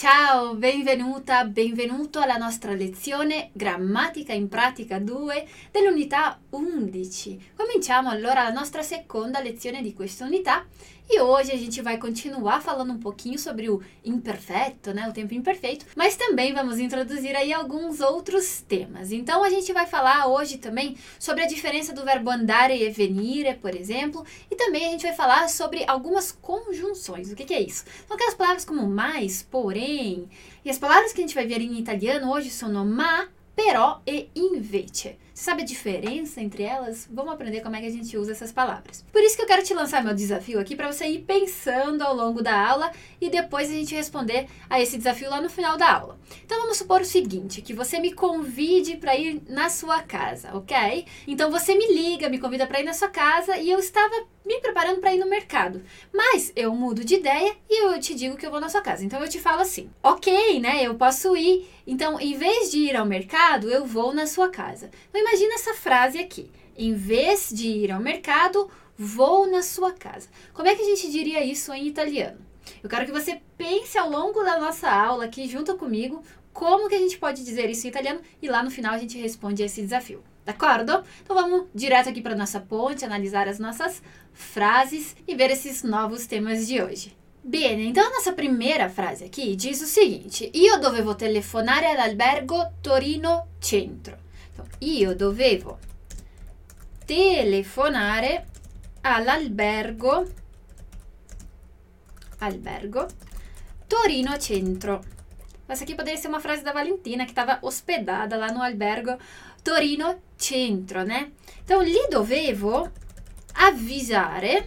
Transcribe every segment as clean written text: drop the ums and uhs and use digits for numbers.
Ciao, benvenuta, benvenuto alla nostra lezione Grammatica in Pratica 2 dell'unità 11. Cominciamo allora la nostra seconda lezione di questa unità e hoje a gente vai continuar falando um pouquinho sobre o imperfeito, né, o tempo imperfeito, mas também vamos introduzir aí alguns outros temas. Então a gente vai falar hoje também sobre a diferença do verbo andare e venire, por exemplo, e também a gente vai falar sobre algumas conjunções. O que é isso? São aquelas palavras como mais, porém, e as palavras que a gente vai ver em italiano hoje são ma, però e invece. Você sabe a diferença entre elas? Vamos aprender como é que a gente usa essas palavras. Por isso que eu quero te lançar meu desafio aqui para você ir pensando ao longo da aula e depois a gente responder a esse desafio lá no final da aula. Então vamos supor o seguinte, que você me convide para ir na sua casa, ok? Então você me liga, me convida para ir na sua casa e eu estava me preparando para ir no mercado. Mas eu mudo de ideia e eu te digo que eu vou na sua casa. Então eu te falo assim, ok, né? Eu posso ir. Então, em vez de ir ao mercado, eu vou na sua casa. Então imagina essa frase aqui. Em vez de ir ao mercado, vou na sua casa. Como é que a gente diria isso em italiano? Eu quero que você pense ao longo da nossa aula aqui junto comigo como que a gente pode dizer isso em italiano e lá no final a gente responde esse desafio. D'accordo? Então vamos direto aqui para nossa ponte, analisar as nossas frases e ver esses novos temas de hoje. Bene, então a nossa primeira frase aqui diz o seguinte: Io dovevo telefonare all'albergo Torino Centro. Então, io dovevo telefonare all'albergo Torino Centro. Essa aqui poderia ser uma frase da Valentina, que estava hospedada lá no albergo Torino Centro, né? Então, lì dovevo avvisare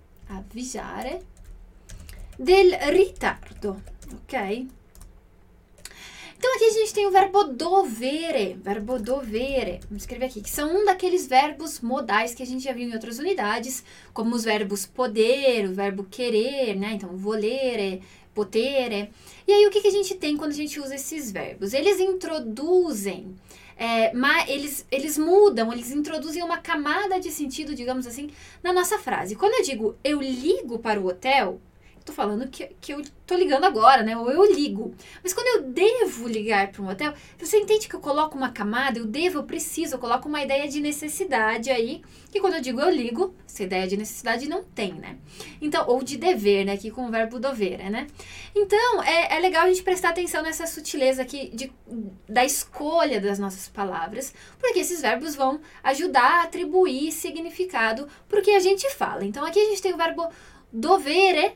del ritardo, ok? Então, aqui a gente tem o verbo dovere, vamos escrever aqui, que são um daqueles verbos modais que a gente já viu em outras unidades, como os verbos poder, o verbo querer, né? Então, volere, potere. E aí, o que a gente tem quando a gente usa esses verbos? Eles introduzem, eles mudam, eles introduzem uma camada de sentido, digamos assim, na nossa frase. Quando eu digo eu ligo para o hotel, tô falando que eu tô ligando agora, né? Ou eu ligo. Mas quando eu devo ligar para um hotel, você entende que eu coloco uma camada, eu preciso, eu coloco uma ideia de necessidade aí, que quando eu digo eu ligo, essa ideia de necessidade não tem, né? Então, ou de dever, né? Aqui com o verbo dovere, né? Então, é legal a gente prestar atenção nessa sutileza aqui da escolha das nossas palavras, porque esses verbos vão ajudar a atribuir significado pro que a gente fala. Então, aqui a gente tem o verbo dovere,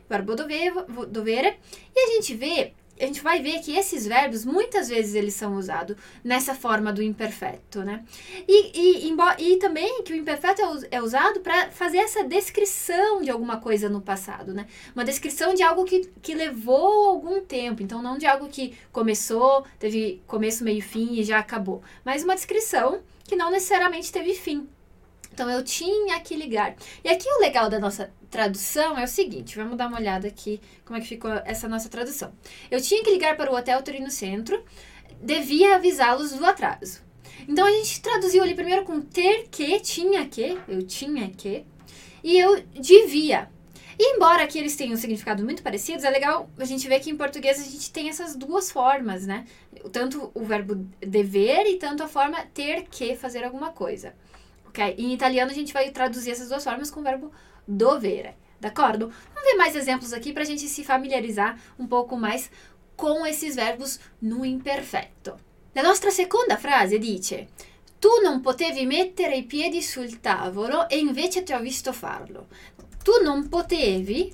e a gente vai ver que esses verbos, muitas vezes eles são usados nessa forma do imperfeito, né? E também que o imperfeito é usado para fazer essa descrição de alguma coisa no passado, né? Uma descrição de algo que levou algum tempo, então não de algo que começou, teve começo, meio e fim e já acabou, mas uma descrição que não necessariamente teve fim. Então, eu tinha que ligar. E aqui o legal da nossa tradução é o seguinte, vamos dar uma olhada aqui como é que ficou essa nossa tradução. Eu tinha que ligar para o Hotel Torino Centro, devia avisá-los do atraso. Então, a gente traduziu ali primeiro com ter que, eu tinha que, e eu devia. E embora aqui eles tenham significados muito parecidos, é legal a gente ver que em português a gente tem essas duas formas, né? Tanto o verbo dever e tanto a forma ter que fazer alguma coisa. Okay? Em italiano, a gente vai traduzir essas duas formas com o verbo dovere, d'accordo? Vamos ver mais exemplos aqui para a gente se familiarizar um pouco mais com esses verbos no imperfetto. La nostra seconda frase dice: Tu non potevi mettere i piedi sul tavolo e invece ti ho visto farlo. Tu non potevi.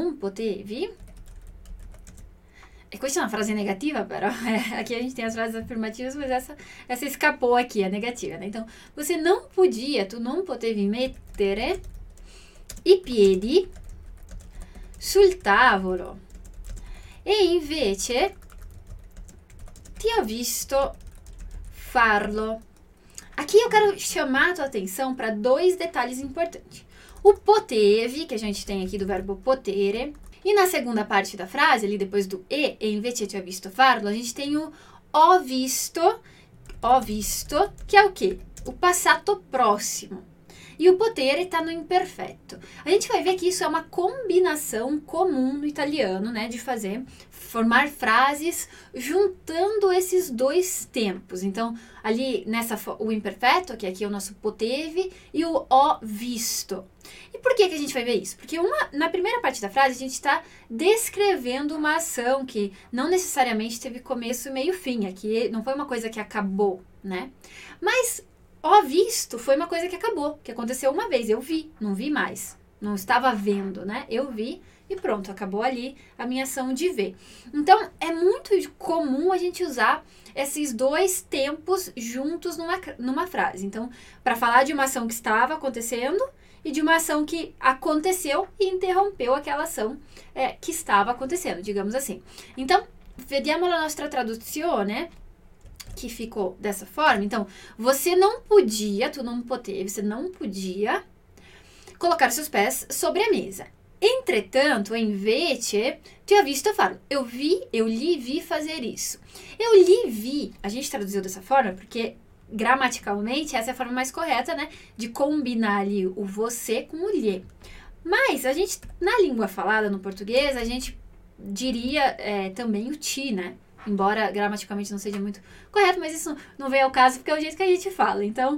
E questa è una frase negativa, però. Aqui a gente tem as frases afirmativas, mas essa escapou aqui, a negativa, né? Então, você não podia, tu non potevi mettere i piedi sul tavolo. E invece ti ho visto farlo. Aqui eu quero chamar a tua atenção para dois detalhes importantes. O potevi, que a gente tem aqui do verbo potere. E na segunda parte da frase, ali depois do e invece ti ho visto farlo, a gente tem o ho visto, que é o quê? O passato próximo. e o potere está no imperfeito. A gente vai ver que isso é uma combinação comum no italiano, né, de formar frases juntando esses dois tempos. Então, ali o imperfeito, que aqui é o nosso poteve, e o ho visto. E por que a gente vai ver isso? Porque na primeira parte da frase a gente está descrevendo uma ação que não necessariamente teve começo, meio e fim. Aqui não foi uma coisa que acabou, né? Mas ho visto foi uma coisa que acabou, que aconteceu uma vez. Eu vi, não vi mais. Não estava vendo, né? Eu vi e pronto, acabou ali a minha ação de ver. Então, é muito comum a gente usar esses dois tempos juntos numa frase. Então, para falar de uma ação que estava acontecendo e de uma ação que aconteceu e interrompeu aquela ação que estava acontecendo, digamos assim. Então, vediamo la nostra traduzione, que ficou dessa forma. Então, você não podia colocar seus pés sobre a mesa. Entretanto, invece, ti ho visto farlo. Eu li, vi fazer isso. Eu li, vi. A gente traduziu dessa forma porque gramaticalmente essa é a forma mais correta, né? De combinar ali o você com o lhe. Mas a gente, na língua falada, no português, a gente diria também o ti, né? Embora gramaticalmente não seja muito correto, mas isso não veio ao caso porque é o jeito que a gente fala. Então,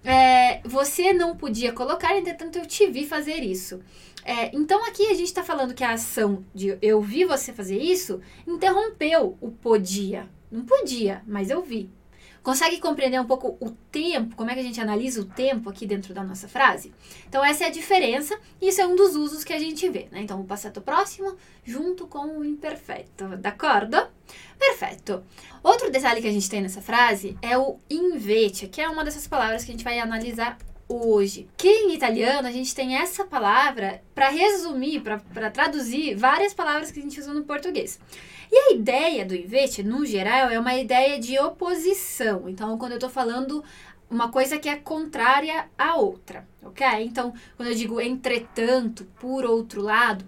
você não podia colocar, entretanto eu te vi fazer isso. Então aqui a gente está falando que a ação de eu vi você fazer isso interrompeu o podia. Não podia, mas eu vi. Consegue compreender um pouco o tempo, como é que a gente analisa o tempo aqui dentro da nossa frase? Então essa é a diferença e isso é um dos usos que a gente vê, né? Então o passato próximo junto com o imperfeito, d'accordo? Perfeito. Outro detalhe que a gente tem nessa frase é o invece, que é uma dessas palavras que a gente vai analisar hoje. Que em italiano a gente tem essa palavra para resumir, para traduzir várias palavras que a gente usa no português. E a ideia do invece, no geral, é uma ideia de oposição. Então, quando eu estou falando uma coisa que é contrária à outra, ok? Então, quando eu digo entretanto, por outro lado,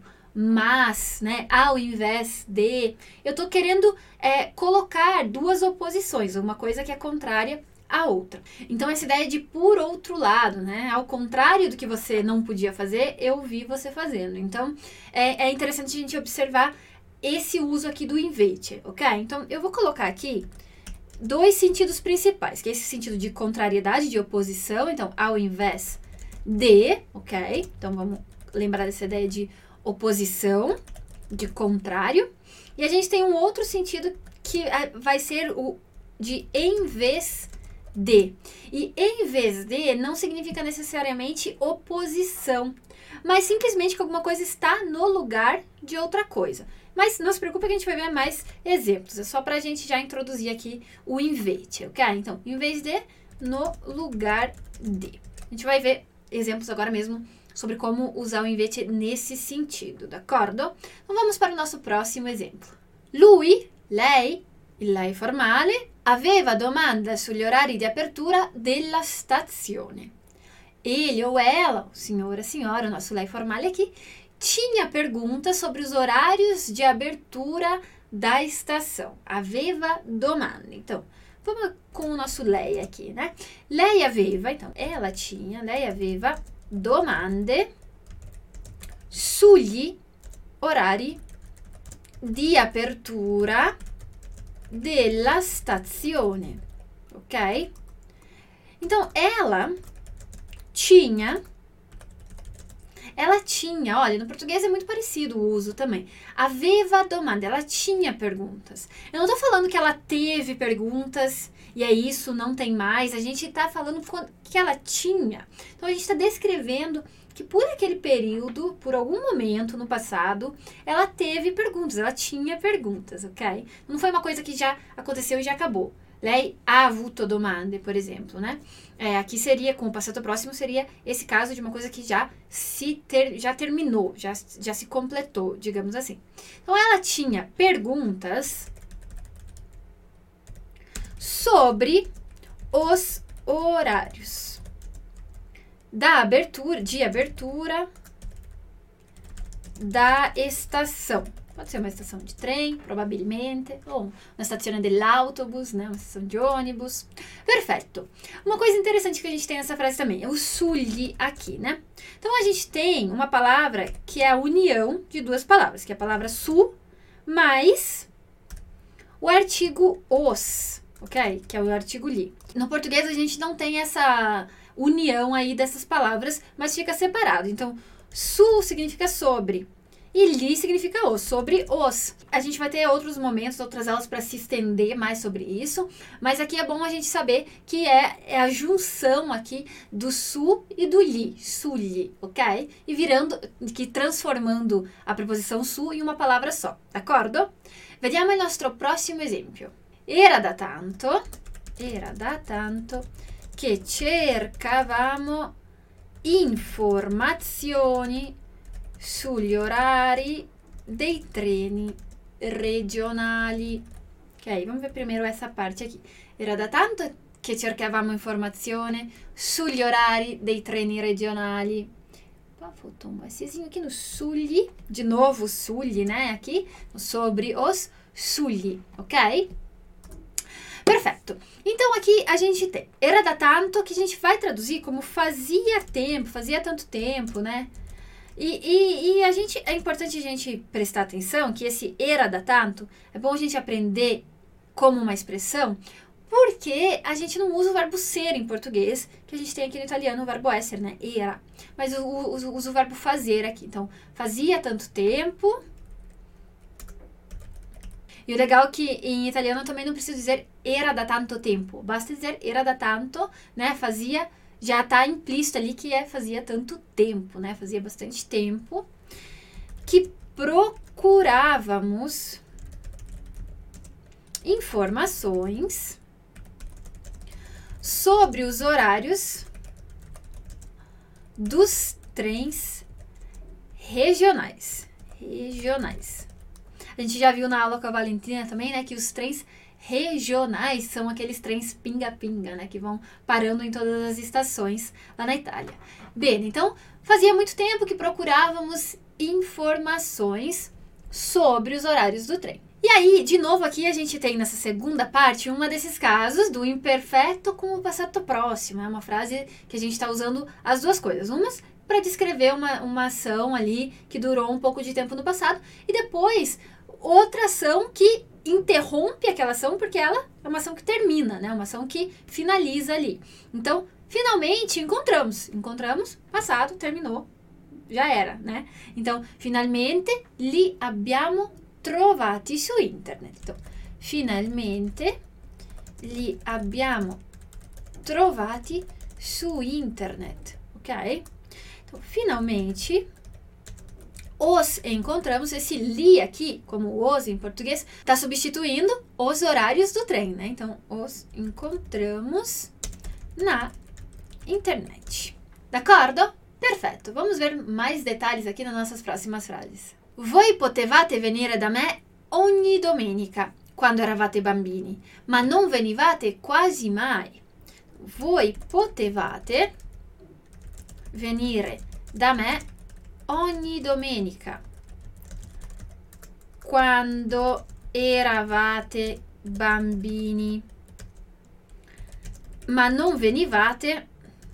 mas, né, ao invés de, eu estou querendo colocar duas oposições, uma coisa que é contrária à outra. Então, essa ideia de por outro lado, né, ao contrário do que você não podia fazer, eu vi você fazendo. Então, é interessante a gente observar esse uso aqui do invece, ok? Então, eu vou colocar aqui dois sentidos principais, que é esse sentido de contrariedade, de oposição, então, ao invés de, ok? Então, vamos lembrar dessa ideia de oposição, de contrário. E a gente tem um outro sentido que vai ser o de em vez de. E em vez de não significa necessariamente oposição, mas simplesmente que alguma coisa está no lugar de outra coisa. Mas não se preocupe que a gente vai ver mais exemplos. É só para a gente já introduzir aqui o invece, ok? Então, em vez de, no lugar de. A gente vai ver exemplos agora mesmo sobre como usar o invece nesse sentido, d'accordo? Então, vamos para o nosso próximo exemplo. Lui, lei, il lei formale, aveva domanda sugli orari di apertura della stazione. Ele ou ela, o senhor, a senhora, o nosso lei formale aqui, tinha perguntas sobre os horários de abertura da estação. Aveva domande. Então, vamos com o nosso lei aqui, né? Lei aveva, então, ela tinha, lei aveva domande sugli orari di apertura della stazione, ok? Então, ela tinha, olha, no português é muito parecido o uso também. Aveva domande, ela tinha perguntas. Eu não tô falando que ela teve perguntas e é isso, não tem mais. A gente tá falando que ela tinha. Então, a gente tá descrevendo que por aquele período, por algum momento no passado, ela teve perguntas, ela tinha perguntas, ok? Não foi uma coisa que já aconteceu e já acabou. Lei ha avuto domande, por exemplo, né? Aqui seria, com o passato próximo, seria esse caso de uma coisa que já terminou, já se completou, digamos assim. Então, ela tinha perguntas sobre os horários de abertura da estação, Pode ser uma estação de trem, probabilmente, ou uma stazione dell'autobus, né? Uma estação de ônibus. Perfeito. Uma coisa interessante que a gente tem nessa frase também é o sugli aqui, né? Então, a gente tem uma palavra que é a união de duas palavras, que é a palavra su mais o artigo os, ok? Que é o artigo li. No português, a gente não tem essa união aí dessas palavras, mas fica separado. Então, su significa sobre. E li significa os, sobre os. A gente vai ter outros momentos, outras aulas para se estender mais sobre isso, mas aqui é bom a gente saber que é a junção aqui do su e do li, sugli, ok? E transformando a preposição su em uma palavra só, d'accordo? Vediamo il nostro prossimo esempio. Era da tanto che cercavamo informazioni sugli orari dei treni regionali. Ok, vamos ver primeiro essa parte aqui. Era da tanto che cercavamo informazione sugli orari dei treni regionali. Faltou um Szinho aqui no sugli. De novo, sugli, né? Aqui, sobre os sugli, ok? Perfeito. Então, aqui a gente tem era da tanto, que a gente vai traduzir como fazia tanto tempo, né? E é importante a gente prestar atenção que esse era da tanto, é bom a gente aprender como uma expressão, porque a gente não usa o verbo ser em português, que a gente tem aqui no italiano o verbo essere, né? Era. Mas usa o verbo fazer aqui. Então, fazia tanto tempo. E o legal é que em italiano eu também não preciso dizer era da tanto tempo. Basta dizer era da tanto, né? Fazia, já está implícito ali que fazia tanto tempo, né? Fazia bastante tempo que procurávamos informações sobre os horários dos trens regionais. A gente já viu na aula com a Valentina também, né, que os trens regionais são aqueles trens pinga-pinga, né, que vão parando em todas as estações lá na Itália. Bem, então, fazia muito tempo que procurávamos informações sobre os horários do trem. E aí, de novo, aqui a gente tem nessa segunda parte uma desses casos do imperfeito com o passato próximo. É uma frase que a gente está usando as duas coisas. Umas para descrever uma ação ali que durou um pouco de tempo no passado e depois outra ação que interrompe aquela ação porque ela é uma ação que termina, né? Uma ação que finaliza ali. Então, finalmente encontramos, passado, terminou, já era, né? Então, finalmente li abbiamo trovati su internet. Então, finalmente li abbiamo trovati su internet, ok? Então, finalmente os encontramos. Esse li aqui, como os em português, está substituindo os horários do trem, né? Então, os encontramos na internet. D'accordo? Perfetto. Vamos ver mais detalhes aqui nas nossas próximas frases. Voi potevate venire da me ogni domenica quando eravate bambini, ma non venivate quasi mai. Voi potevate venire da me ogni domenica quando eravate bambini, ma non venivate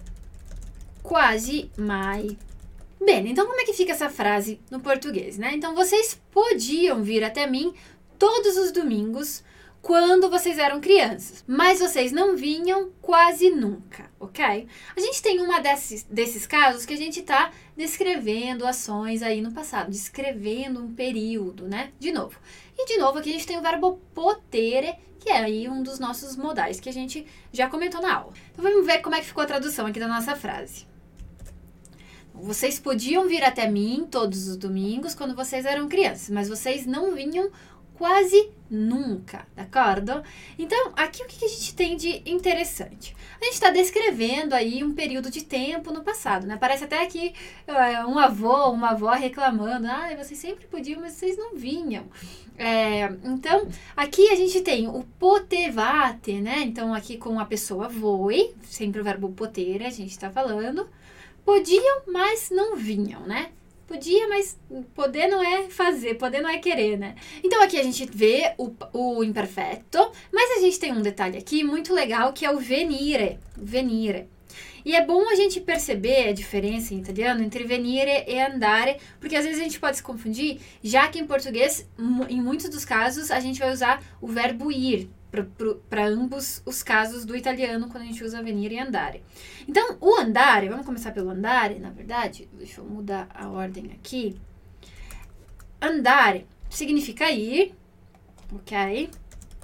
quasi mai. Bem, então como é que fica essa frase no português, né? Então, vocês podiam vir até mim todos os domingos quando vocês eram crianças, mas vocês não vinham quase nunca, ok? A gente tem uma desses casos que a gente está descrevendo ações aí no passado, descrevendo um período, né? De novo. E de novo aqui a gente tem o verbo potere, que é aí um dos nossos modais que a gente já comentou na aula. Então vamos ver como é que ficou a tradução aqui da nossa frase. Vocês podiam vir até mim todos os domingos quando vocês eram crianças, mas vocês não vinham quase nunca, d'accordo? Então, aqui o que a gente tem de interessante? A gente está descrevendo aí um período de tempo no passado, né? Parece até aqui um avô, uma avó reclamando, vocês sempre podiam, mas vocês não vinham. Então, aqui a gente tem o potevate, né? Então, aqui com a pessoa voi, sempre o verbo potere, a gente está falando. Podiam, mas não vinham, né? Podia, mas poder não é fazer, poder não é querer, né? Então aqui a gente vê o imperfeito, mas a gente tem um detalhe aqui muito legal que é o venire, venire. E é bom a gente perceber a diferença em italiano entre venire e andare, porque às vezes a gente pode se confundir, já que em português, em muitos dos casos, a gente vai usar o verbo ir para ambos os casos do italiano quando a gente usa venire e andare. Então, o andare, vamos começar pelo andare, na verdade, deixa eu mudar a ordem aqui. Andare significa ir, ok?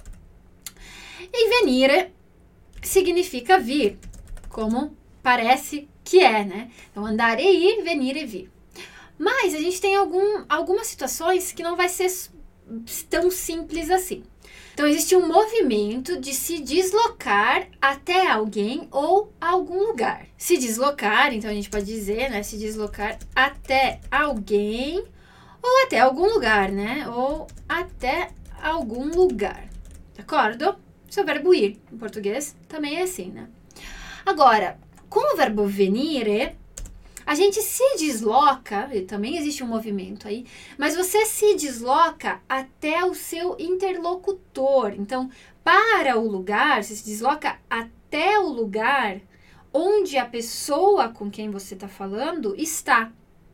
E venire significa vir, como parece que é, né? Então, andar e ir, venire e vir. Mas a gente tem algumas situações que não vai ser tão simples assim. Então, existe um movimento de se deslocar até alguém ou algum lugar. Se deslocar, então a gente pode dizer, né? Se deslocar até alguém ou até algum lugar, né? Ou até algum lugar. De acordo? Esse é o verbo ir. Em português também é assim, né? Agora, com o verbo venire, a gente se desloca, e também existe um movimento aí, mas você se desloca até o seu interlocutor. Então, para o lugar, você se desloca até o lugar onde a pessoa com quem você está falando está.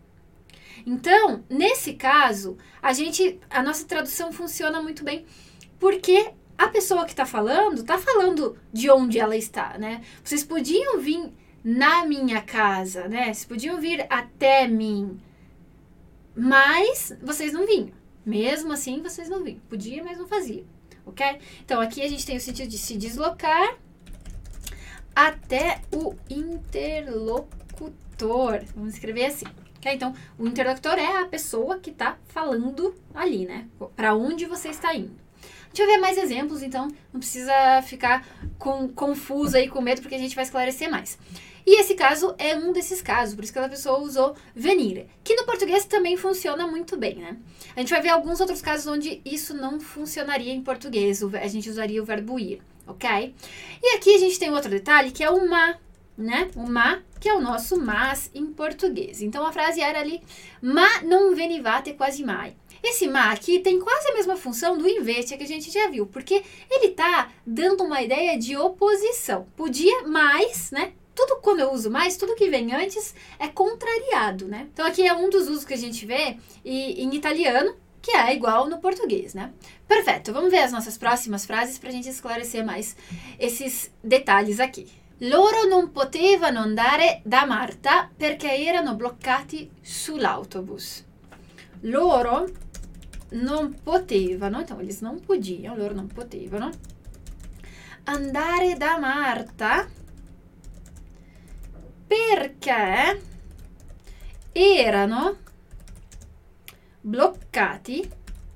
Então, nesse caso, a nossa tradução funciona muito bem, porque a pessoa que está falando de onde ela está, né? Vocês podiam vir na minha casa, né? Vocês podiam vir até mim, mas vocês não vinham. Mesmo assim, vocês não vinham. Podia, mas não fazia, ok? Então, aqui a gente tem o sentido de se deslocar até o interlocutor. Vamos escrever assim, ok? Então, o interlocutor é a pessoa que está falando ali, né? Para onde você está indo. Deixa eu ver mais exemplos, então não precisa ficar confuso aí, com medo, porque a gente vai esclarecer mais. E esse caso é um desses casos, por isso que a pessoa usou venire, que no português também funciona muito bem, né? A gente vai ver alguns outros casos onde isso não funcionaria em português, a gente usaria o verbo ir, ok? E aqui a gente tem outro detalhe, que é o ma, né? O ma, que é o nosso mas em português. Então a frase era ali, ma non venivate quasi mai. Esse ma aqui tem quase a mesma função do invece que a gente já viu, porque ele tá dando uma ideia de oposição. Podia, mas, né? Tudo quando eu uso mais, tudo que vem antes é contrariado, né? Então aqui é um dos usos que a gente vê em italiano, que é igual no português, né? Perfeito, vamos ver as nossas próximas frases para a gente esclarecer mais esses detalhes aqui. Loro non potevano andare da Marta perché erano bloccati sull'autobus. Loro non potevano, então eles não podiam, loro non potevano andare da Marta perché erano bloccati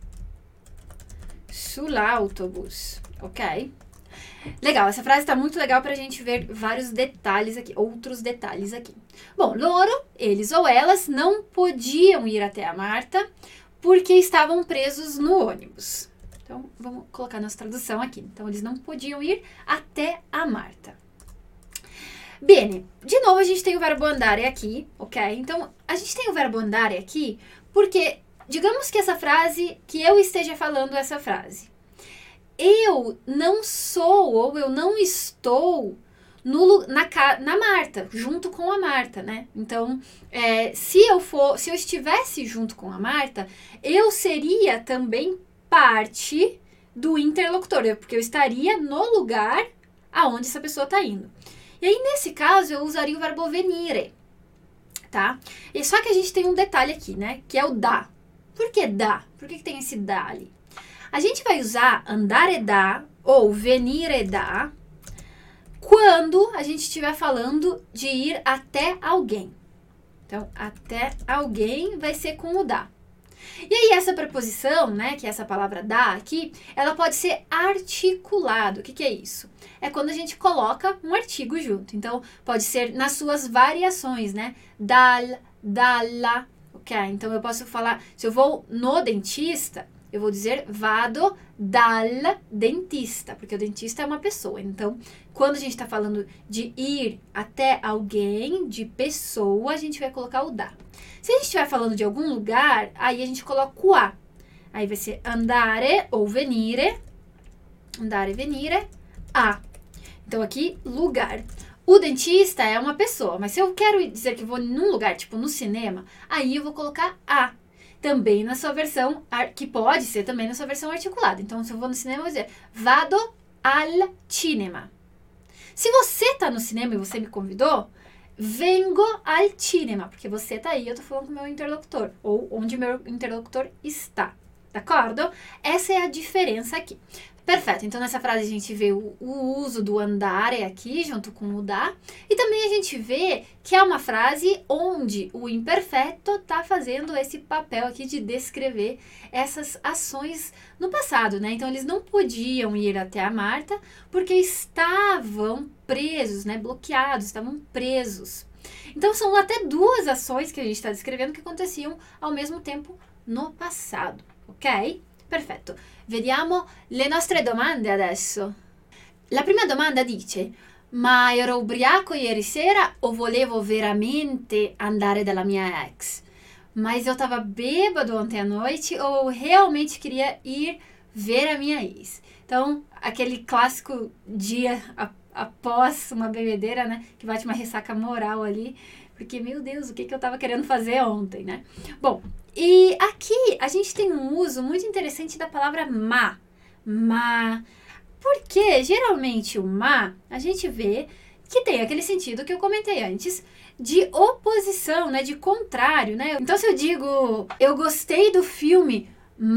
sull'autobus, ok? Legal, essa frase está muito legal para a gente ver vários detalhes aqui, outros detalhes aqui. Bom, loro, eles ou elas, não podiam ir até a Marta porque estavam presos no ônibus. Então, vamos colocar nossa tradução aqui. Então, eles não podiam ir até a Marta. Bene, de novo a gente tem o verbo andare aqui, ok? Então, a gente tem o verbo andare aqui porque, digamos que essa frase, que eu esteja falando essa frase. Eu não sou ou eu não estou na Marta, junto com a Marta, né? Então, se eu estivesse junto com a Marta, eu seria também parte do interlocutor, porque eu estaria no lugar aonde essa pessoa está indo. E aí, nesse caso, eu usaria o verbo venire, tá? E só que a gente tem um detalhe aqui, né? Que é o da. Por que da? Por que tem esse da ali? A gente vai usar andare da ou venire da quando a gente estiver falando de ir até alguém. Então, até alguém vai ser com o da. E aí, essa preposição, né, que é essa palavra da aqui, ela pode ser articulado. O que é isso? É quando a gente coloca um artigo junto. Então, pode ser nas suas variações, né? Dal, dalla, ok? Então, eu posso falar, se eu vou no dentista, eu vou dizer vado dal dentista, porque o dentista é uma pessoa. Então, quando a gente está falando de ir até alguém, de pessoa, a gente vai colocar o da. Se a gente estiver falando de algum lugar, aí a gente coloca o a. Aí vai ser andare ou venire, a. Então, aqui, lugar. O dentista é uma pessoa, mas se eu quero dizer que vou num lugar, tipo no cinema, aí eu vou colocar a. Também na sua versão, que pode ser também na sua versão articulada. Então, se eu vou no cinema, eu vou dizer vado al cinema. Se você tá no cinema e você me convidou, vengo al cinema, porque você tá aí, eu tô falando com o meu interlocutor, ou onde meu interlocutor está. D'accordo? Essa é a diferença aqui. Perfeito, então nessa frase a gente vê o uso do andare aqui, junto com o da, e também a gente vê que é uma frase onde o imperfeito está fazendo esse papel aqui de descrever essas ações no passado, né? Então eles não podiam ir até a Marta porque estavam presos, né? Bloqueados, estavam presos. Então são até duas ações que a gente está descrevendo que aconteciam ao mesmo tempo no passado, ok? Perfetto. Vediamo le nostre domande adesso. La prima domanda dice: ma ero ubriaco ieri sera o volevo veramente andare dalla mia ex? Mas eu tava bêbado ontem à noite ou realmente queria ir ver a minha ex? Então, aquele clássico dia após uma bebedeira, né? Que bate uma ressaca moral ali. Porque, meu Deus, o que eu tava querendo fazer ontem, né? Bom, e aqui a gente tem um uso muito interessante da palavra ma. Ma. Porque, geralmente, o ma, a gente vê que tem aquele sentido que eu comentei antes, de oposição, né? De contrário, né? Então, se eu digo, eu gostei do filme,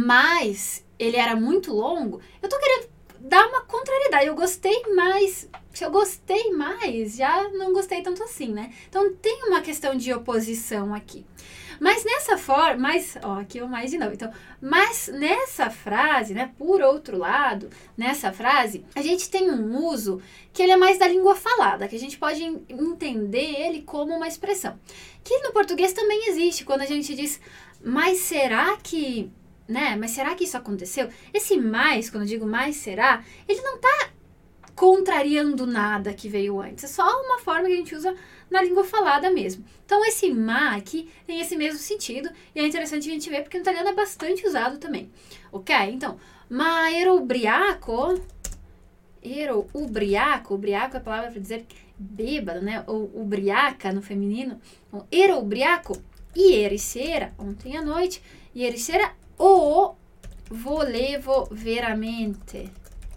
mas ele era muito longo, eu tô querendo dar uma contrariedade. Eu gostei mais. Se eu gostei mais, já não gostei tanto assim, né? Então, tem uma questão de oposição aqui. Mas nessa forma, aqui eu mais de novo. Então, mas nessa frase, né, por outro lado, nessa frase, a gente tem um uso que ele é mais da língua falada, que a gente pode entender ele como uma expressão. Que no português também existe, quando a gente diz, mas será que, né, mas será que isso aconteceu? Esse mais, quando eu digo mais será, ele não tá contrariando nada que veio antes. É só uma forma que a gente usa na língua falada mesmo. Então, esse ma aqui tem esse mesmo sentido e é interessante a gente ver porque no italiano é bastante usado também. Ok? Então, ma ero ubriaco. Ubriaco é a palavra para dizer bêbado, né? Ou ubriaca no feminino. Então, ero ubriaco ieri sera, ontem à noite. Ieri sera o volevo veramente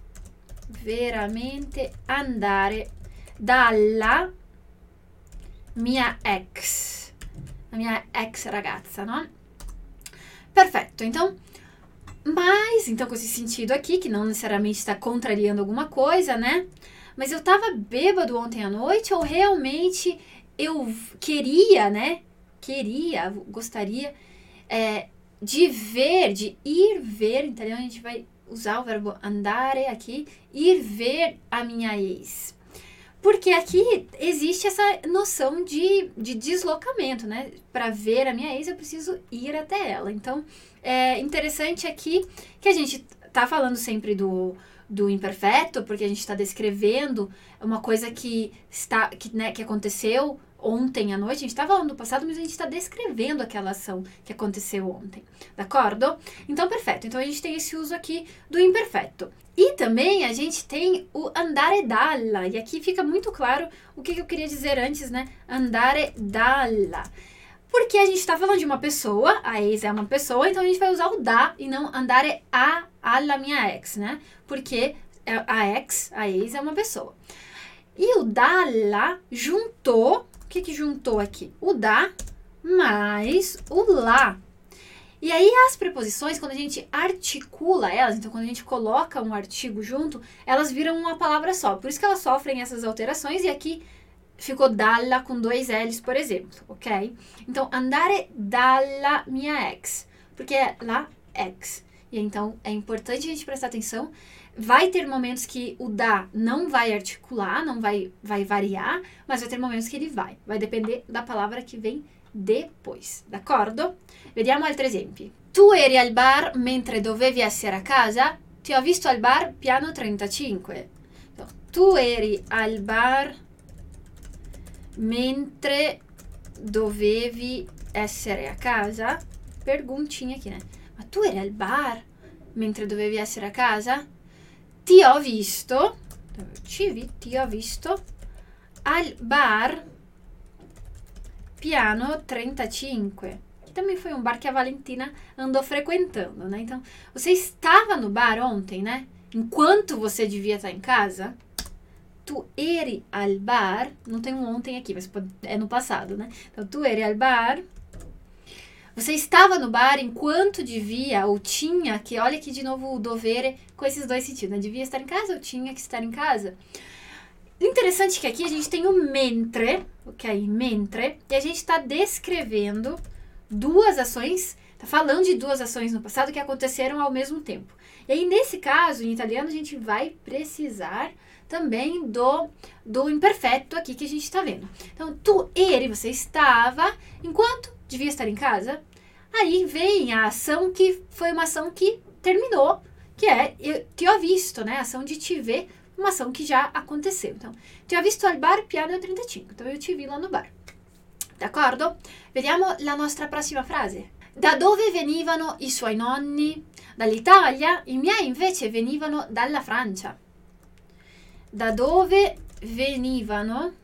andare dalla mia ex, a minha ex ragazza, no? Perfetto, então, mas, então com esse sentido aqui, que não necessariamente está contrariando alguma coisa, né? Mas eu tava bêbado ontem à noite ou realmente eu queria, né? Gostaria de ir ver, em italiano a gente vai usar o verbo andare aqui, ir ver a minha ex. Porque aqui existe essa noção de deslocamento, né? Para ver a minha ex, eu preciso ir até ela. Então, é interessante aqui que a gente tá falando sempre do imperfeto, porque a gente está descrevendo uma coisa que aconteceu ontem à noite. A gente está falando do passado, mas a gente está descrevendo aquela ação que aconteceu ontem. D'accordo? Então, perfeito. Então, a gente tem esse uso aqui do imperfeto. E também a gente tem o andare dalla. E aqui fica muito claro o que eu queria dizer antes, né? Andare dalla. Porque a gente está falando de uma pessoa, a ex é uma pessoa, então a gente vai usar o da e não andare alla minha ex, né? Porque a ex, a ex é uma pessoa. E o dalla juntou, o que juntou aqui? O da mais o lá. E aí as preposições, quando a gente articula elas, então quando a gente coloca um artigo junto, elas viram uma palavra só. Por isso que elas sofrem essas alterações e aqui ficou dalla com 2 L's, por exemplo, ok? Então, andare dalla mia ex, porque é la ex. E então, é importante a gente prestar atenção. Vai ter momentos que o da não vai articular, não vai variar, mas vai ter momentos que ele vai. Vai depender da palavra que vem depois, d'accordo? Vediamo altri esempi. tu eri al bar mentre dovevi essere a casa? Ti ho visto al bar piano 35. Então, tu eri al bar mentre dovevi essere a casa? Perguntinha aqui, né? Ma tu eri al bar mentre dovevi essere a casa? Ti ho visto, ti ho visto al bar piano 35. Que também foi um bar que a Valentina andou frequentando, né? Então, você estava no bar ontem, né? Enquanto você devia estar em casa. Tu eri al bar, não tem um ontem aqui, mas é no passado, né? Então, tu eri al bar. Você estava no bar enquanto devia ou tinha que, olha aqui de novo o dovere com esses dois sentidos, né? Devia estar em casa ou tinha que estar em casa. Interessante que aqui a gente tem o mentre, ok? Mentre, e a gente está descrevendo duas ações, tá falando de duas ações no passado que aconteceram ao mesmo tempo. E aí, nesse caso, em italiano, a gente vai precisar também do imperfeito aqui que a gente está vendo. Então, tu eri, você estava, enquanto devia estar em casa. Aí vem a ação que foi uma ação que terminou, que é eu te ho visto, né? A ação de te ver, uma ação que já aconteceu. Então, ti ho visto al bar piano 35. Então, eu te vi lá no bar. D'accordo? Vediamo la nostra prossima frase. Da dove venivano i suoi nonni? Dall'Italia. I miei invece venivano dalla Francia. Da dove venivano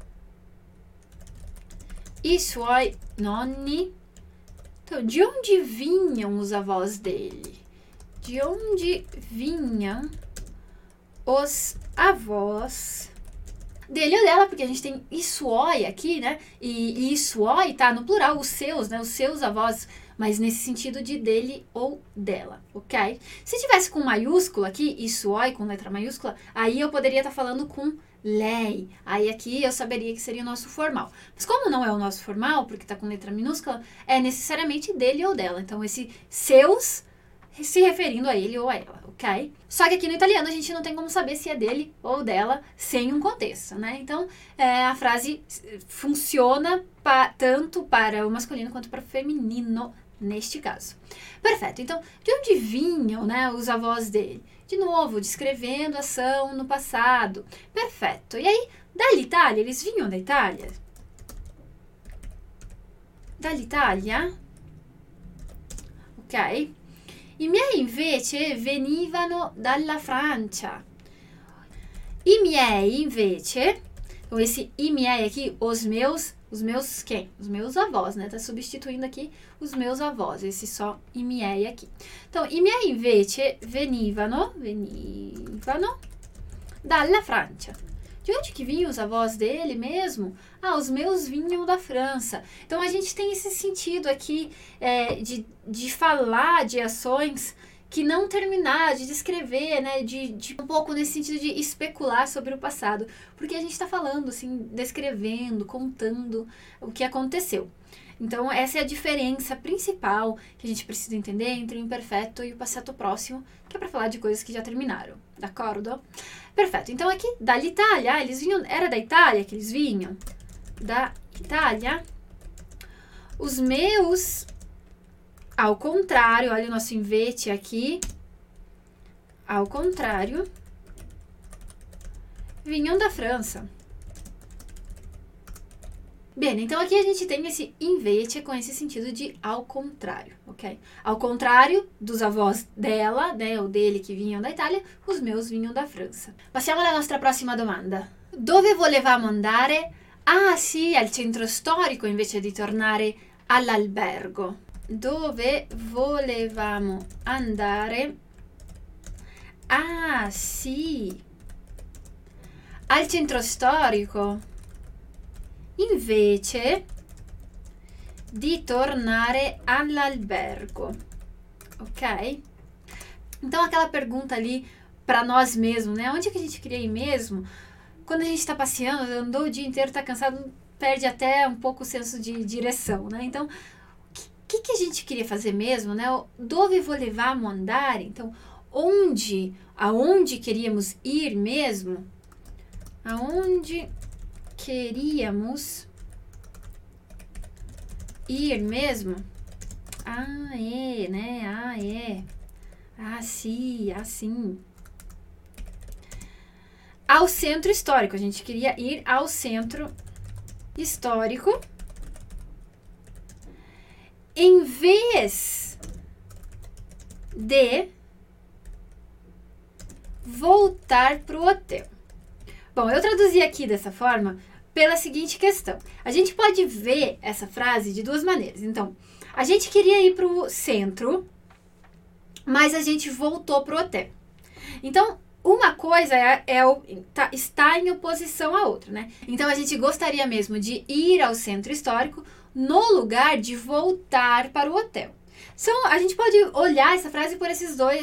i suoi nonni? Então, de onde vinham os avós dele? De onde vinham os avós dele ou dela? Porque a gente tem i suoi aqui, né? E i suoi tá no plural, os seus, né? Os seus avós, mas nesse sentido de dele ou dela, ok? Se tivesse com maiúscula aqui, i suoi com letra maiúscula, aí eu poderia estar falando com lei. Aí aqui eu saberia que seria o nosso formal. Mas como não é o nosso formal, porque tá com letra minúscula, é necessariamente dele ou dela. Então esse seus se referindo a ele ou a ela, ok? Só que aqui no italiano a gente não tem como saber se é dele ou dela sem um contexto, né? Então a frase funciona tanto para o masculino quanto para o feminino neste caso. Perfeito. Então, de onde vinham, né, os avós dele? De novo, descrevendo a ação no passado. Perfeito. E aí, dall'Italia, eles vinham da Itália? Dall'Italia? Ok. I miei invece venivano dalla Francia. I miei invece, então esse i miei aqui, os meus quem? Os meus avós, né? Tá substituindo aqui os meus avós, esse só i miei aqui. Então, i miei invece venivano dalla Francia. De onde que vinham os avós dele mesmo? Ah, os meus vinham da França. Então, a gente tem esse sentido aqui de falar de ações que não terminar, de descrever, né, de um pouco nesse sentido de especular sobre o passado. Porque a gente está falando, assim, descrevendo, contando o que aconteceu. Então, essa é a diferença principal que a gente precisa entender entre o imperfeito e o passato próximo, que é para falar de coisas que já terminaram, d'accordo? Perfeito. Então, aqui, dall'Italia, eles vinham, era da Itália que eles vinham? Da Itália. Os meus, ao contrário, olha o nosso invete aqui, ao contrário, vinham da França. Bem, então aqui a gente tem esse invece com esse sentido de ao contrário, ok? Ao contrário dos avós dela, né, ou dele que vinham da Itália, os meus vinham da França. Passiamo alla nostra prossima domanda. Dove volevamo andare? Ah sì, al centro storico invece di tornare all'albergo. Dove volevamo andare? Ah sì, al centro storico. Invece di tornare all'albergo, ok? Então aquela pergunta ali para nós mesmos, né? Onde que a gente queria ir mesmo? Quando a gente está passeando, andou o dia inteiro, está cansado, perde até um pouco o senso de direção, né? Então, o que a gente queria fazer mesmo, né? Dove volevamo andare? Então, aonde queríamos ir mesmo? Aonde queríamos ir mesmo? Ah, é, né? Ah, é. Ah, sim, assim. Ao centro histórico. A gente queria ir ao centro histórico. Em vez de voltar pro hotel. Bom, eu traduzi aqui dessa forma pela seguinte questão. A gente pode ver essa frase de duas maneiras. Então, a gente queria ir pro centro, mas a gente voltou pro hotel. Então, uma coisa está em oposição à outra, né? Então, a gente gostaria mesmo de ir ao centro histórico no lugar de voltar para o hotel. Então, a gente pode olhar essa frase por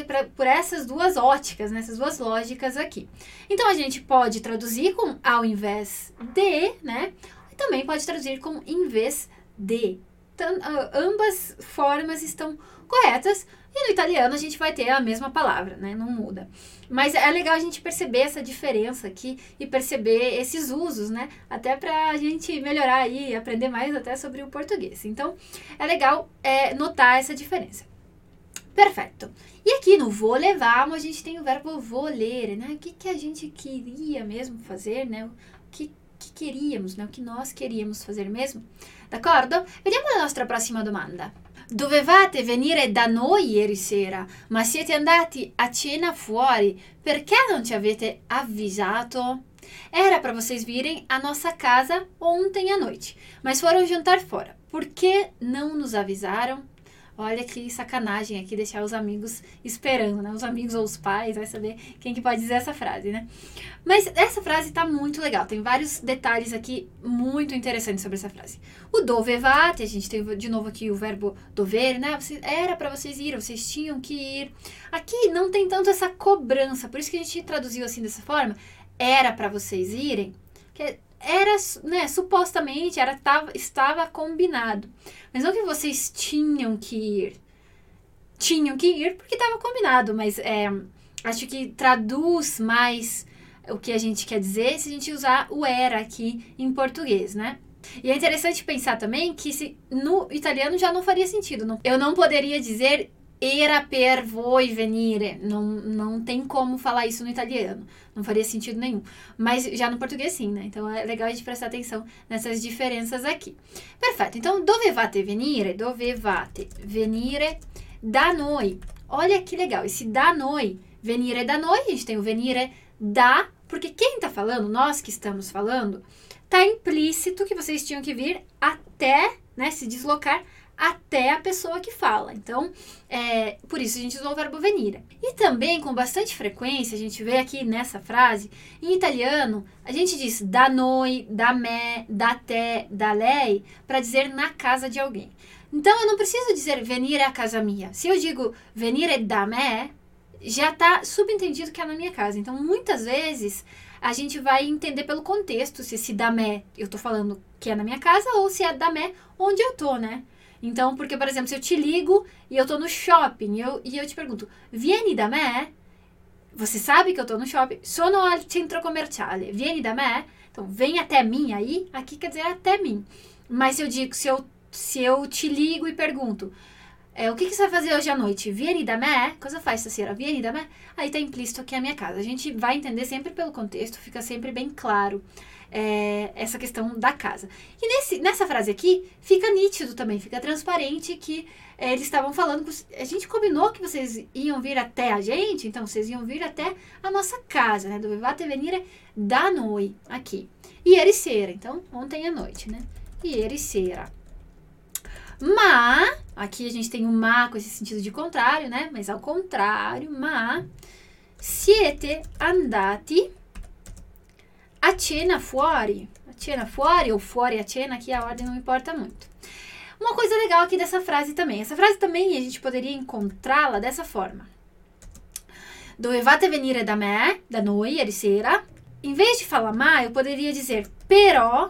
essas duas óticas, né? Essas duas lógicas aqui. Então, a gente pode traduzir com ao invés de, né? E também pode traduzir com em vez de. Então, ambas formas estão corretas. E no italiano a gente vai ter a mesma palavra, né? Não muda. Mas é legal a gente perceber essa diferença aqui e perceber esses usos, né? Até pra gente melhorar aí e aprender mais até sobre o português. Então, é legal notar essa diferença. Perfeito. E aqui no volevamo a gente tem o verbo volere, né? O que a gente queria mesmo fazer, né? O que queríamos, né? O que nós queríamos fazer mesmo. D'accordo? Vediamo la nostra prossima domanda. Dovevate venire da noi ieri sera, ma siete andati a cena fuori. Perché non ci avete avvisato? Era para vocês virem à nossa casa ontem à noite, mas foram jantar fora. Por que não nos avisaram? Olha que sacanagem aqui deixar os amigos esperando, né? Os amigos ou os pais, vai saber quem que pode dizer essa frase, né? Mas essa frase tá muito legal, tem vários detalhes aqui muito interessantes sobre essa frase. O dovevate, a gente tem de novo aqui o verbo dover, né? Era para vocês irem, vocês tinham que ir. Aqui não tem tanto essa cobrança, por isso que a gente traduziu assim dessa forma, era para vocês irem, que era, né, supostamente estava combinado. Mas não que vocês tinham que ir. Tinham que ir porque estava combinado, mas acho que traduz mais o que a gente quer dizer se a gente usar o era aqui em português, né? E é interessante pensar também que no italiano já não faria sentido. Eu não poderia dizer era per voi venire. Não tem como falar isso no italiano. Não faria sentido nenhum. Mas já no português sim, né? Então é legal a gente prestar atenção nessas diferenças aqui. Perfeito. Então, dovevate venire da noi. Olha que legal. Esse da noi, venire da noi, a gente tem o venire da, porque quem tá falando, nós que estamos falando, tá implícito que vocês tinham que vir até, né, se deslocar até a pessoa que fala. Então, por isso a gente usou o verbo venire. E também, com bastante frequência, a gente vê aqui nessa frase, em italiano, a gente diz da noi, da me, da te, da lei, para dizer na casa de alguém. Então, eu não preciso dizer venire a casa minha. Se eu digo venire da me, já está subentendido que é na minha casa. Então, muitas vezes, a gente vai entender pelo contexto se esse da me eu estou falando que é na minha casa ou se é da me onde eu tô, né? Então, porque, por exemplo, se eu te ligo e eu tô no shopping e eu te pergunto, vieni da me? Você sabe que eu tô no shopping? Sono al centro commerciale. Vieni da me? Então, vem até mim aí. Aqui quer dizer até mim. Mas se eu digo, se eu te ligo e pergunto, o que você vai fazer hoje à noite? Vieni da me? Cosa fai stasera? Vieni da me? Aí tá implícito que é a minha casa. A gente vai entender sempre pelo contexto, fica sempre bem claro essa questão da casa. E nessa frase aqui, fica nítido também, fica transparente que eles estavam falando, a gente combinou que vocês iam vir até a gente, então vocês iam vir até a nossa casa, né? Dovevate venire da noi, aqui. Ieri sera, então ontem à noite, né? Ieri sera. Ma, aqui a gente tem um ma com esse sentido de contrário, né? Mas ao contrário, ma, siete andati a cena fuori. A cena fuori ou fuori a cena, aqui a ordem não importa muito. Uma coisa legal aqui dessa frase também. Essa frase também a gente poderia encontrá-la dessa forma. Dovevate venire da me, da noi, ieri sera. Em vez de falar ma, eu poderia dizer però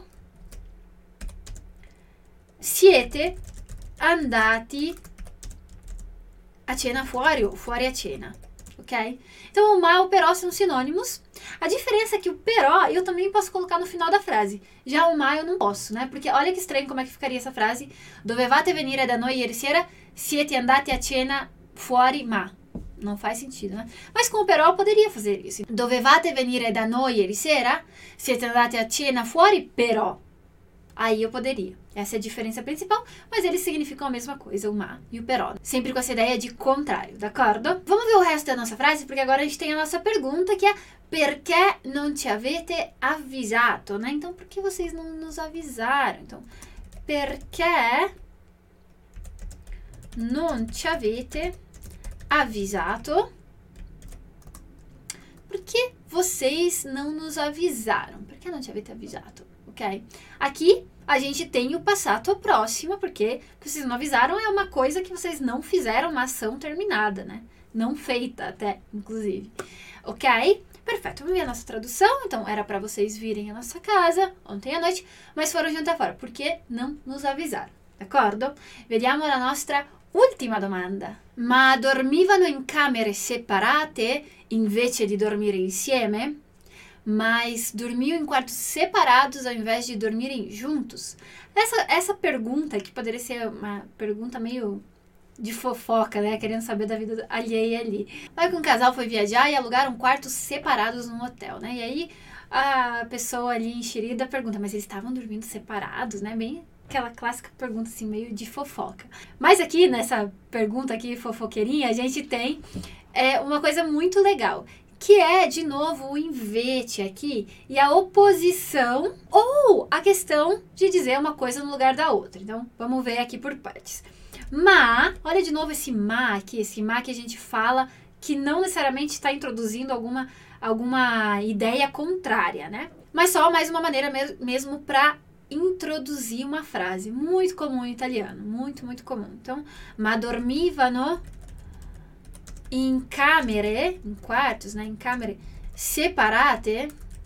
siete andati a cena fuori ou fuori a cena. ok? Então, o ma e o però são sinônimos. A diferença é que o però eu também posso colocar no final da frase. Já o ma eu não posso, né? Porque olha que estranho como é que ficaria essa frase. Dovevate venire da noi ieri sera, siete andati a cena fuori, ma. Não faz sentido, né? Mas com o però eu poderia fazer isso. Dovevate venire da noi ieri sera, siete andati a cena fuori, però. Aí eu poderia. Essa é a diferença principal, mas eles significam a mesma coisa, o ma e o però. Sempre com essa ideia de contrário, d'accordo? Vamos ver o resto da nossa frase, porque agora a gente tem a nossa pergunta, que é perché non ci avete avvisato, né? Então, por que vocês não nos avisaram? Então, perché non ci avete avvisato? Por que vocês não nos avisaram? Por que não ci avete avvisato? Ok? Aqui a gente tem o passato próximo, porque vocês não avisaram é uma coisa que vocês não fizeram, uma ação terminada, né? Não feita até, inclusive. Ok? Perfeito, vamos ver a nossa tradução. Então, era para vocês virem à nossa casa ontem à noite, mas foram jantar fora. Por que não nos avisaram? D'accordo? Vediamo la nostra ultima domanda. Ma dormivano in camere separate invece di dormire insieme? Mas dormiam em quartos separados ao invés de dormirem juntos? Essa pergunta, que poderia ser uma pergunta meio de fofoca, né? Querendo saber da vida alheia ali. Vai que um casal foi viajar e alugaram quartos separados num hotel, né? E aí a pessoa ali enxerida pergunta, mas eles estavam dormindo separados, né? Bem aquela clássica pergunta assim, meio de fofoca. Mas aqui, nessa pergunta aqui fofoqueirinha, a gente tem uma coisa muito legal, que é, de novo, o invete aqui e a oposição ou a questão de dizer uma coisa no lugar da outra. Então, vamos ver aqui por partes. Ma, olha de novo esse ma aqui, esse ma que a gente fala que não necessariamente está introduzindo alguma ideia contrária, né? Mas só mais uma maneira mesmo para introduzir uma frase. Muito comum em italiano, muito, muito comum. Então, ma dormivano in camere, em quartos, né, in camere separate,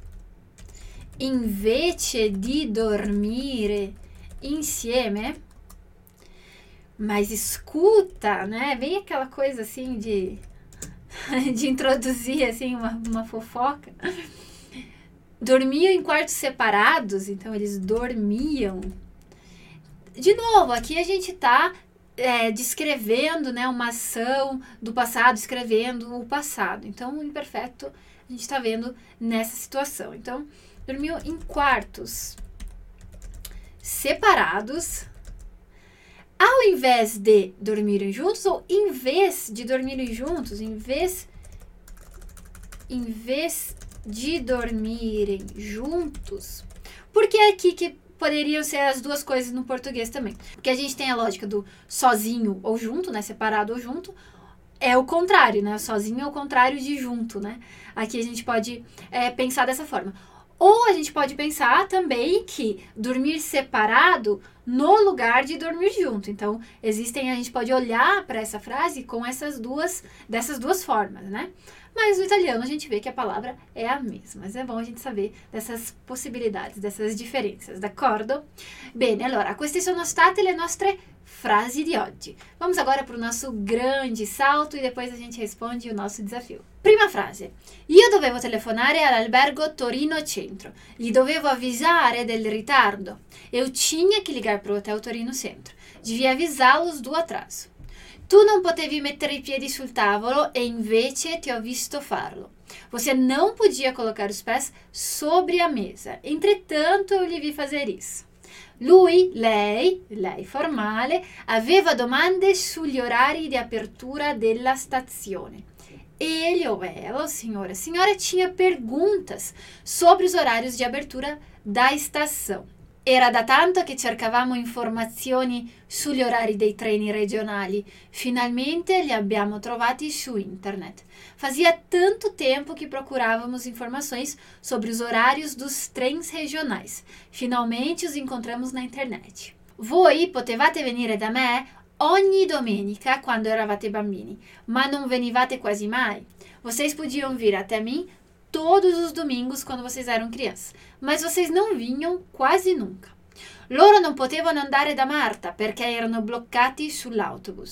invece di dormire insieme. Mas escuta, né, bem aquela coisa assim de introduzir assim uma fofoca. Dormiam em quartos separados, então eles dormiam. De novo, aqui a gente tá descrevendo, né, uma ação do passado, escrevendo o passado. Então, o imperfeito a gente está vendo nessa situação. Então, dormiam em quartos separados, ao invés de dormirem juntos, ou em vez de dormirem juntos, em vez de dormirem juntos. Porque é aqui que poderiam ser as duas coisas no português também. Porque a gente tem a lógica do sozinho ou junto, né? Separado ou junto. É o contrário, né? Sozinho é o contrário de junto, né? Aqui a gente pode pensar dessa forma. Ou a gente pode pensar também que dormir separado no lugar de dormir junto. Então, a gente pode olhar para essa frase com dessas duas formas, né? Mas no italiano a gente vê que a palavra é a mesma. Mas é bom a gente saber dessas possibilidades, dessas diferenças, d'accordo? Bene, allora, queste sono state le nostre frasi di oggi. Vamos agora para o nosso grande salto e depois a gente responde o nosso desafio. Prima frase. Io dovevo telefonare all'albergo Torino Centro. Gli dovevo avvisare del ritardo. Eu tinha que ligar para o Hotel Torino Centro. Devia avisá-los do atraso. Tu non potevi mettere i piedi sul tavolo e invece ti ho visto farlo. Você não podia colocar os pés sobre a mesa. Entretanto, eu lhe vi fazer isso. Lui, lei formale, aveva domande sugli orari di apertura della stazione. Ele ou ela, o senhor, a senhora tinha perguntas sobre os horários de abertura da estação. Era da tanto che cercavamo informazioni sugli orari dei treni regionali. Finalmente li abbiamo trovati su internet. Fazia tanto tempo que procurávamos informações sobre os horários dos trens regionais. Finalmente os encontramos na internet. Voi potevate venire da me ogni domenica quando eravate bambini, ma non venivate quasi mai. Vocês podiam vir até mim todos os domingos quando vocês eram crianças, mas vocês não vinham quase nunca. Loro non potevano andare da Marta perché erano bloccati sull'autobus.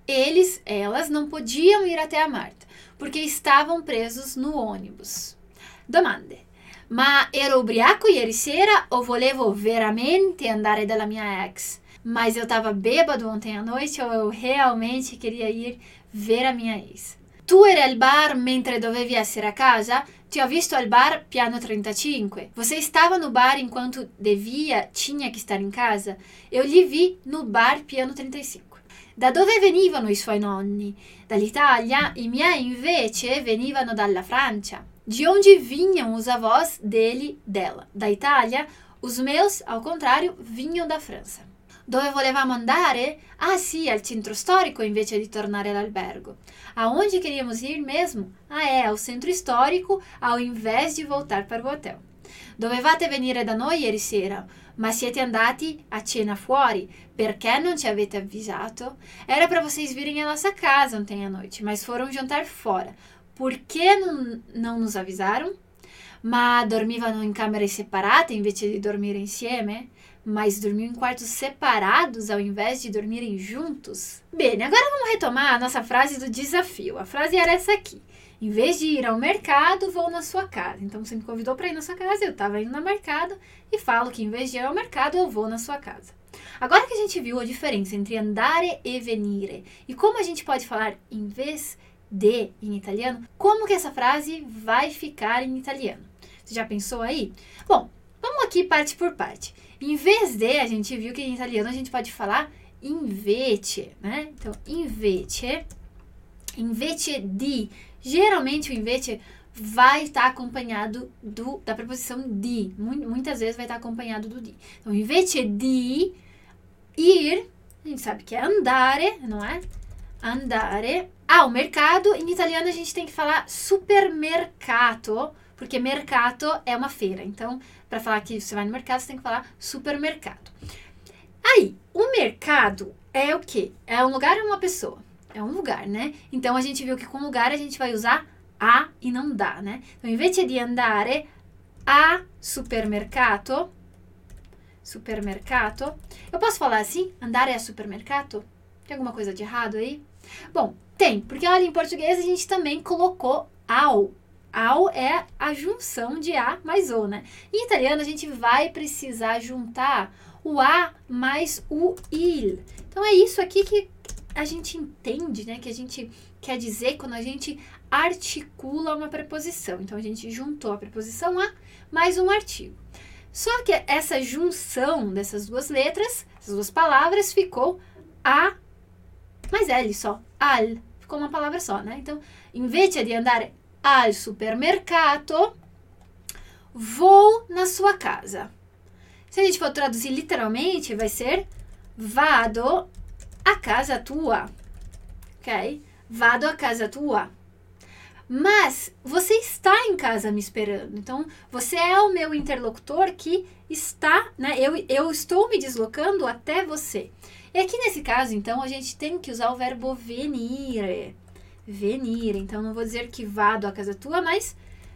elas não podiam ir até a Marta, porque estavam presos no ônibus. Domande. Ma ero ubriaco ieri sera o volevo veramente andare dalla mia ex? Mas eu estava bêbado ontem à noite ou eu realmente queria ir ver a minha ex? Tu eri al bar mentre dovevi essere a casa? Ti ho visto al bar piano 35. Você estava no bar enquanto tinha que estar em casa? Eu lhe vi no bar piano 35. Da dove venivano i suoi nonni? Dall'Italia? I miei invece venivano dalla Francia. De onde vinham os avós dela? Da Itália? Os meus, ao contrário, vinham da França. Dove volevamo andare? Ah sì, al centro storico invece di tornare all'albergo. Aonde queríamos ir mesmo? Ao centro storico ao invés de voltar para o hotel. Dovevate venire da noi ieri sera, ma siete andati a cena fuori. Perché non ci avete avvisato? Era para vocês virem à nossa casa ontem à noite, mas foram jantar fora. Por que não nos avisaram? Ma dormivano in camere separate invece di dormire insieme? Mas dormiam em quartos separados ao invés de dormirem juntos? Bene, agora vamos retomar a nossa frase do desafio. A frase era essa aqui. Em vez de ir ao mercado, vou na sua casa. Então, você me convidou para ir na sua casa, eu estava indo no mercado e falo que em vez de ir ao mercado, eu vou na sua casa. Agora que a gente viu a diferença entre andare e venire e como a gente pode falar em vez de em italiano, como que essa frase vai ficar em italiano? Você já pensou aí? Bom, vamos aqui parte por parte. Em vez de, a gente viu que em italiano a gente pode falar invece, né? Então, invece di. Geralmente o invece vai estar acompanhado da preposição di. Muitas vezes vai estar acompanhado do di. Então, invece di ir, a gente sabe que é andare, não é? Andare ao mercado. Em italiano a gente tem que falar supermercato, porque mercato é uma feira. Então, para falar que você vai no mercado, você tem que falar supermercado. Aí, o mercado é o quê? É um lugar ou uma pessoa? É um lugar, né? Então, a gente viu que com lugar a gente vai usar a e não da, né? Então, invece di andare a supermercato, eu posso falar assim? Andare a supermercato? Tem alguma coisa de errado aí? Bom, tem, porque olha, em português a gente também colocou ao. Ao é a junção de a mais o, né? Em italiano a gente vai precisar juntar o a mais o il. Então é isso aqui que a gente entende, né? Que a gente quer dizer quando a gente articula uma preposição. Então a gente juntou a preposição a mais um artigo. Só que essa junção dessas duas letras, essas duas palavras, ficou a mais L só, al. Ficou uma palavra só, né? Então, invece di andare al supermercato, vou na sua casa. Se a gente for traduzir literalmente, vai ser vado a casa tua, ok? Vado a casa tua. Mas você está em casa me esperando. Então, você é o meu interlocutor que está, né? Eu estou me deslocando até você. E aqui nesse caso, então, a gente tem que usar o verbo venire. Venire. Então, não vou dizer que vado a casa tua, mas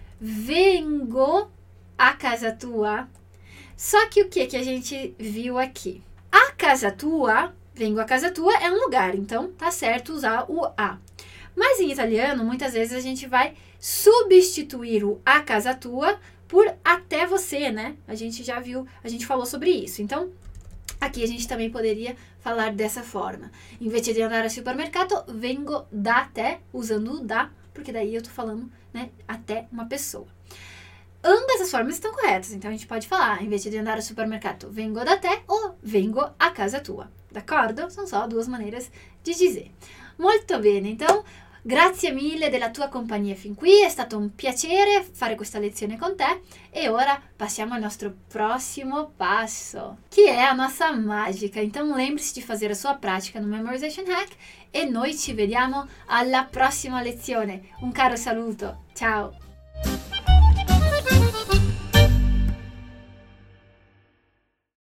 vengo a casa tua. Só que o que a gente viu aqui? A casa tua, vengo a casa tua, é um lugar. Então, tá certo usar o a. Mas em italiano, muitas vezes a gente vai substituir o a casa tua por até você, né? A gente já viu, a gente falou sobre isso. Então, aqui a gente também poderia falar dessa forma. Invece di andare al supermercato, vengo da te, usando o da, porque daí eu tô falando, né, até uma pessoa. Ambas as formas estão corretas, então a gente pode falar, invece di andare al supermercato, vengo da te ou vengo a casa tua. D'accordo? São só duas maneiras de dizer. Molto bene, então, grazie mille della tua compagnia fin qui, è stato un piacere fare questa lezione con te e ora passiamo al nostro prossimo passo, que é a nossa mágica. Então lembre-se de fazer a sua prática no Memorization Hack e noi ci vediamo alla prossima lezione. Un caro saluto, ciao!